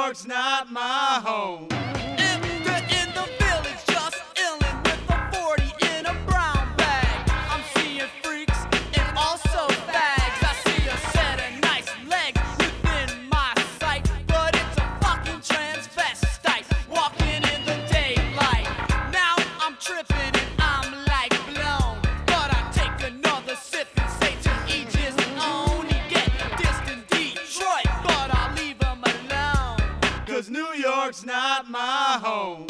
York's not my home. In the village, just illin' with a 40 in a brown bag. I'm seeing freaks and also fags. I see a set of nice legs within my sight, but it's a fucking transvestite walking in the daylight. Now I'm tripping and I'm like blown, but I take another sip and say to each his own. He get dissed in Detroit, but I'll leave him alone. 'Cause New York's not my home.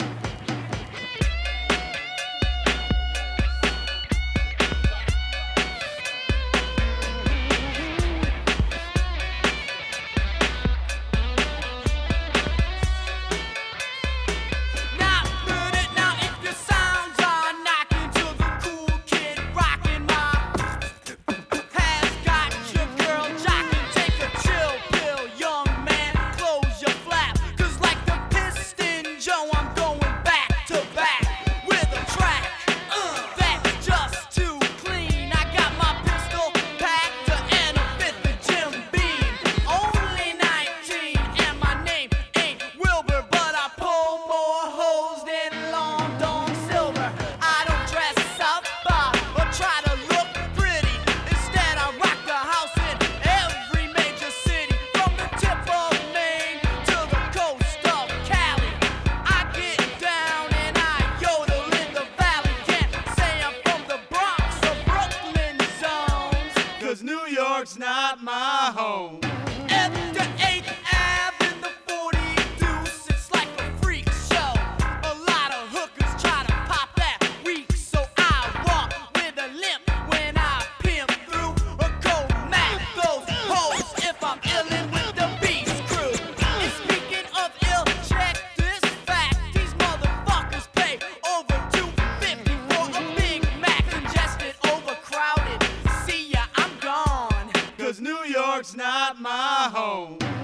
New York's not my home. At the 8th Ave in the 40 deuce, it's like a freak show. A lot of hookers try to pop that week, so I walk with a limp when I pimp through a cold Mac. Those hoes if I'm illin' with the Beast Crew. And speaking of ill, check this fact: these motherfuckers pay over $2.50 for a Big Mac, congested, overcrowded. See ya, I'm gone. 'Cause New York's not my home.